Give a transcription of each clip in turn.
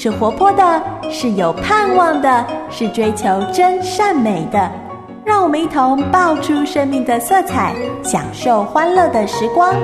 是活泼的，是有盼望的，是追求真善美的。让我们一同爆出生命的色彩，享受欢乐的时光。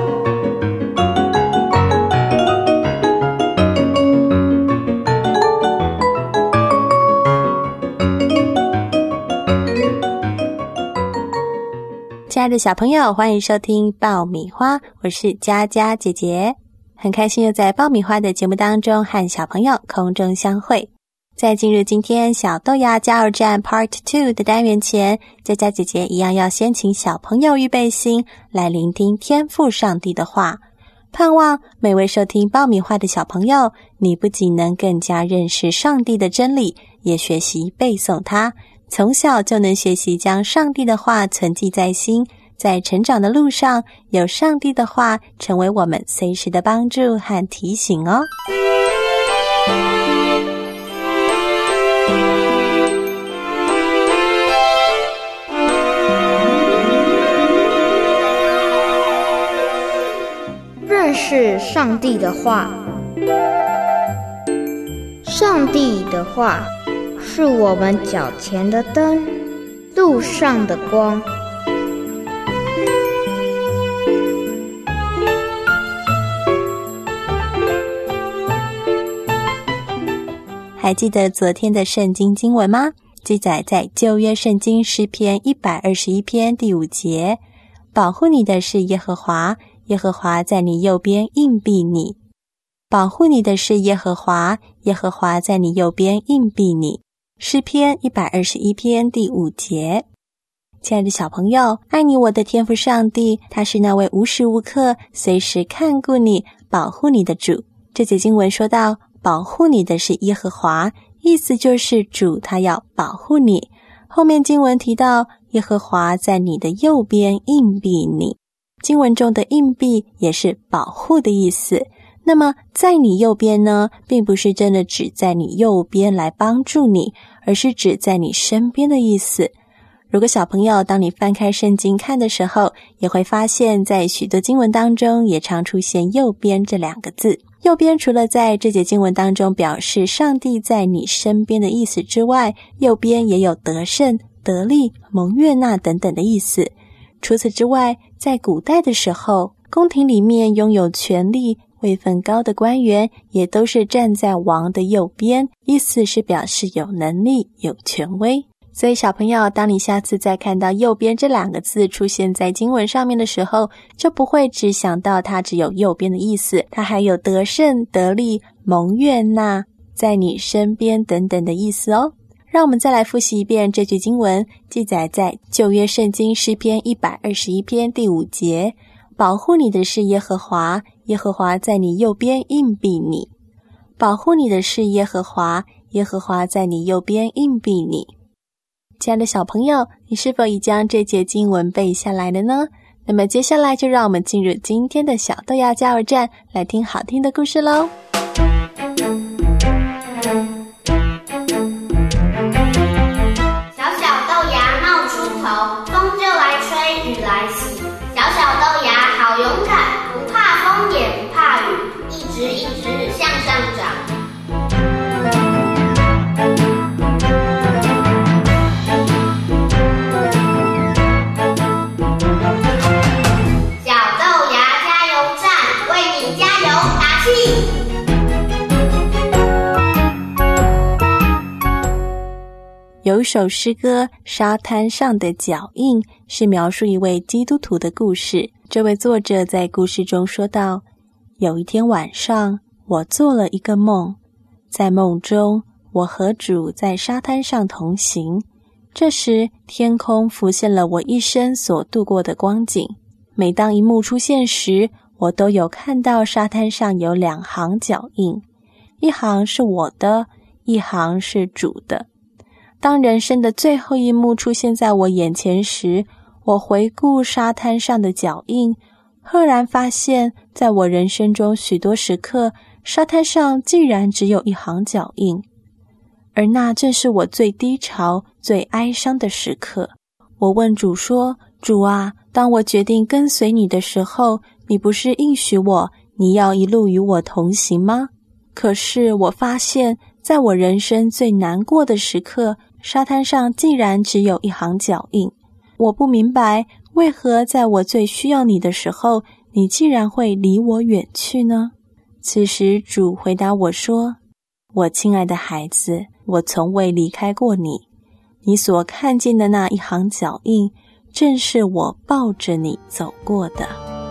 亲爱的小朋友，欢迎收听爆米花，我是佳佳姐姐。很开心又在爆米花的节目当中和小朋友空中相会。在进入今天小豆芽加油站 Part 2的单元前，佳佳姐姐一样要先请小朋友预备心，来聆听天父上帝的话。盼望每位收听爆米花的小朋友，你不仅能更加认识上帝的真理，也学习背诵它，从小就能学习将上帝的话存记在心，在成长的路上，有上帝的话成为我们随时的帮助和提醒哦。 认识上帝的话。上帝的话是我们脚前的灯，路上的光。 还记得昨天的圣经经文吗？记载在旧约圣经诗篇121篇第5节，保护你的是耶和华，耶和华在你右边荫庇你。保护你的是耶和华，耶和华在你右边荫庇你。诗篇121篇第5节。亲爱的小朋友，爱你我的天父上帝，他是那位无时无刻随时看顾你保护你的主。这节经文说到保护你的是耶和华，意思就是主他要保护你。后面经文提到耶和华在你的右边荫庇你，经文中的荫庇也是保护的意思。那么在你右边呢，并不是真的指在你右边来帮助你，而是指在你身边的意思。如果小朋友当你翻开圣经看的时候，也会发现在许多经文当中也常出现右边这2个字。右边除了在这节经文当中表示上帝在你身边的意思之外，右边也有得胜、得力、蒙悦纳等等的意思。除此之外，在古代的时候，宫廷里面拥有权力、位分高的官员也都是站在王的右边，意思是表示有能力、有权威。所以小朋友，当你下次再看到右边这2个字出现在经文上面的时候，就不会只想到它只有右边的意思，它还有得胜、得力、蒙悦纳、在你身边等等的意思哦。让我们再来复习一遍这句经文，记载在旧约圣经诗篇121篇第5节，保护你的是耶和华，耶和华在你右边荫庇你。保护你的是耶和华，耶和华在你右边荫庇你。亲爱的小朋友，你是否已将这节经文背下来了呢？那么接下来就让我们进入今天的小豆芽加油站，来听好听的故事咯。 小小豆芽冒出头，风就来吹，雨来袭。小小豆芽好勇敢，不怕风也不怕雨，一直向上长。 有一首诗歌《沙滩上的脚印》，是描述一位基督徒的故事。这位作者在故事中说道，有一天晚上，我做了一个梦，在梦中，我和主在沙滩上同行。这时，天空浮现了我一生所度过的光景。每当一幕出现时，我都有看到沙滩上有2行脚印，一行是我的，一行是主的。当人生的最后一幕出现在我眼前时，我回顾沙滩上的脚印，赫然发现在我人生中许多时刻，沙滩上竟然只有1行脚印，而那正是我最低潮、最哀伤的时刻。我问主说，主啊，当我决定跟随你的时候，你不是应许我你要一路与我同行吗？可是我发现在我人生最难过的时刻，沙滩上竟然只有一行脚印。我不明白，为何在我最需要你的时候，你竟然会离我远去呢？此时主回答我说，我亲爱的孩子，我从未离开过你。你所看见的那一行脚印，正是我抱着你走过的。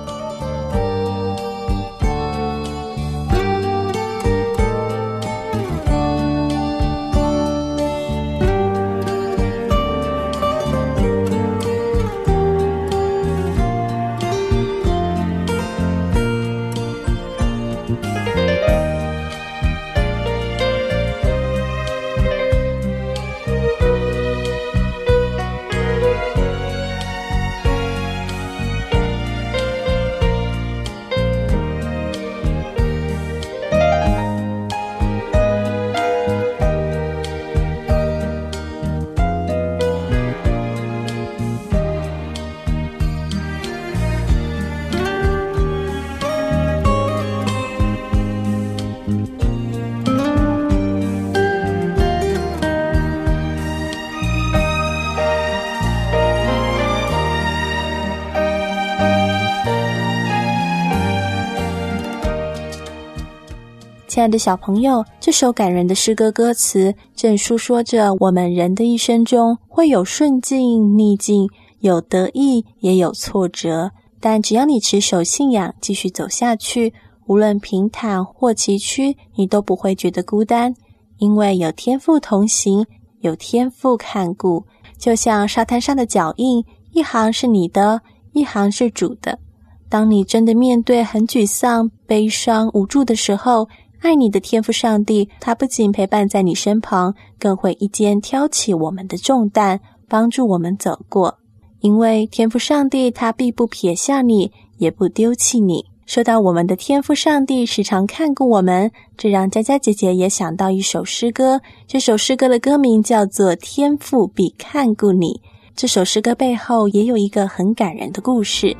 亲爱的小朋友，这首感人的诗歌歌词正述说着我们人的一生中会有顺境逆境，有得意也有挫折，但只要你持守信仰继续走下去，无论平坦或崎岖，你都不会觉得孤单，因为有天父同行，有天父看顾。就像沙滩上的脚印，一行是你的，一行是主的。当你真的面对很沮丧、悲伤、无助的时候，爱你的天父上帝，他不仅陪伴在你身旁，更会一肩挑起我们的重担，帮助我们走过。因为天父上帝他必不撇下你，也不丢弃你。说到我们的天父上帝时常看顾我们，这让佳佳姐姐也想到一首诗歌，这首诗歌的歌名叫做《天父必看顾你》。这首诗歌背后也有一个很感人的故事。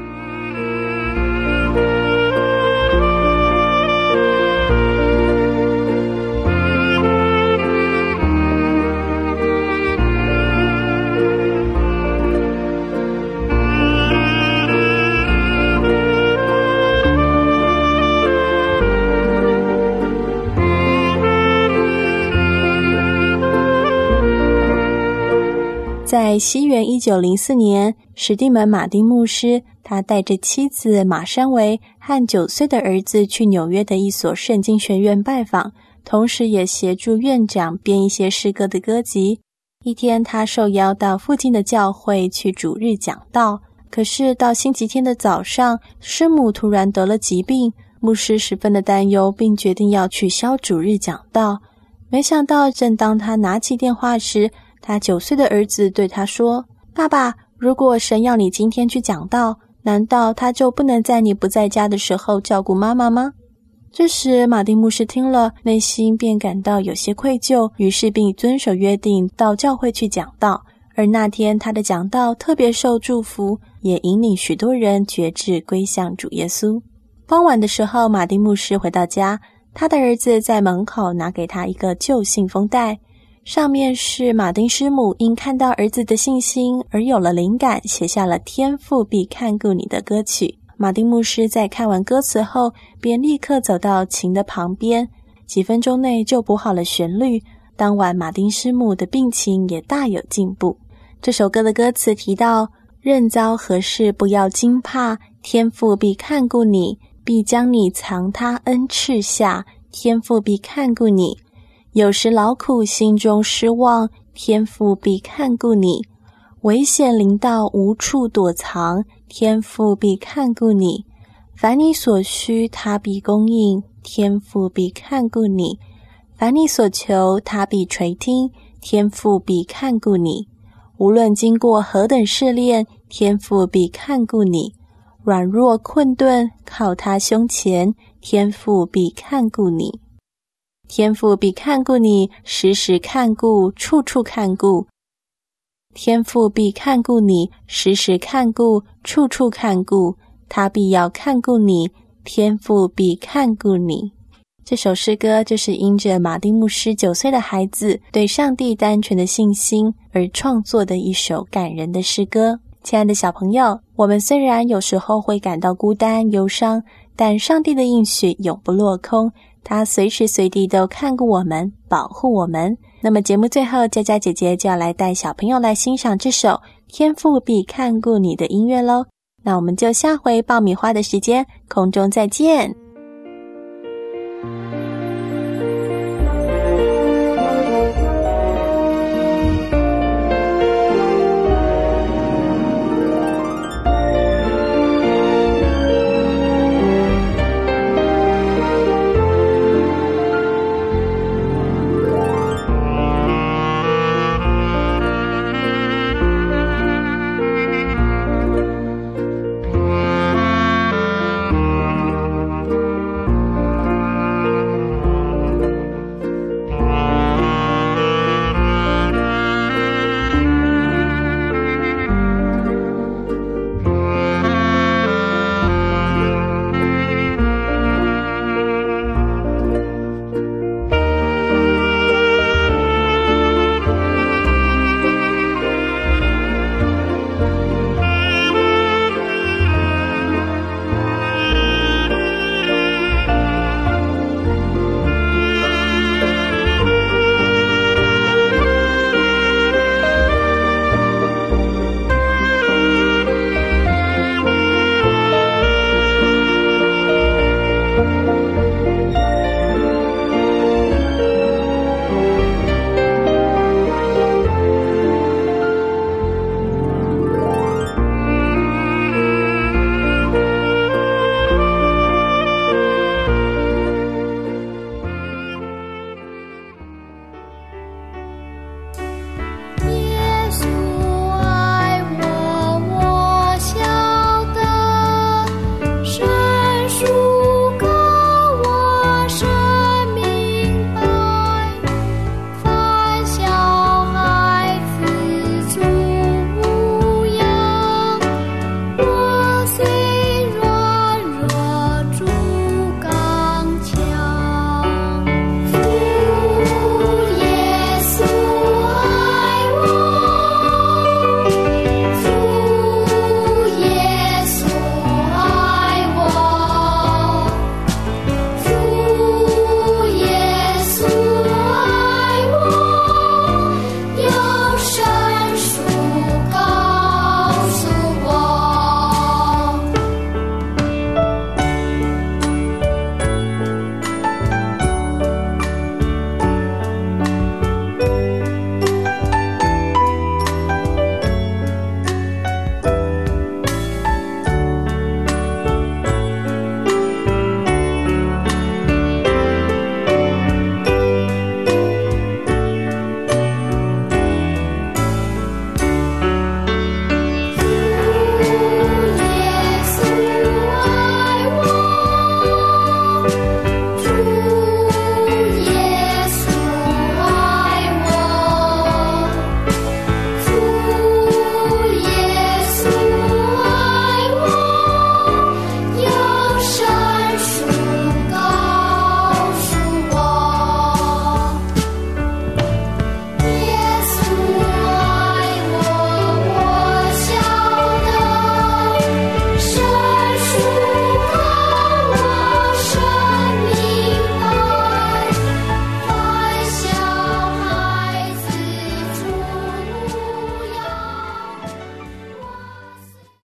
在西元1904年，史蒂门·马丁牧师他带着妻子马珊维和9岁的儿子去纽约的一所圣经学院拜访，同时也协助院长编一些诗歌的歌集。一天，他受邀到附近的教会去主日讲道，可是到星期天的早上，师母突然得了疾病，牧师十分的担忧，并决定要取消主日讲道。没想到，正当他拿起电话时，他9岁的儿子对他说，爸爸，如果神要你今天去讲道，难道他就不能在你不在家的时候照顾妈妈吗？这时马丁牧师听了，内心便感到有些愧疚，于是并遵守约定到教会去讲道。而那天他的讲道特别受祝福，也引领许多人决志归向主耶稣。傍晚的时候，马丁牧师回到家，他的儿子在门口拿给他一个旧信封袋，上面是马丁师母因看到儿子的信心而有了灵感，写下了天父必看顾你的歌曲。马丁牧师在看完歌词后，便立刻走到琴的旁边，几分钟内就补好了旋律。当晚马丁师母的病情也大有进步。这首歌的歌词提到，任遭何事不要惊怕，天父必看顾你，必将你藏他恩赐下，天父必看顾你。有时劳苦心中失望，天父必看顾你；危险临到无处躲藏，天父必看顾你；凡你所需他必供应，天父必看顾你；凡你所求他必垂听，天父必看顾你。无论经过何等试炼，天父必看顾你；软弱困顿靠他胸前，天父必看顾你。天父必看顾你，时时看顾，处处看顾。天父必看顾你，时时看顾，处处看顾。他必要看顾你，天父必看顾你。 这首诗歌就是因着马丁牧师9岁的孩子对上帝单纯的信心而创作的一首感人的诗歌。亲爱的小朋友，我们虽然有时候会感到孤单忧伤，但上帝的应许永不落空，他随时随地都看顾我们，保护我们。那么节目最后，佳佳姐姐就要来带小朋友来欣赏这首天父必看顾你的音乐咯。那我们就下回爆米花的时间空中再见。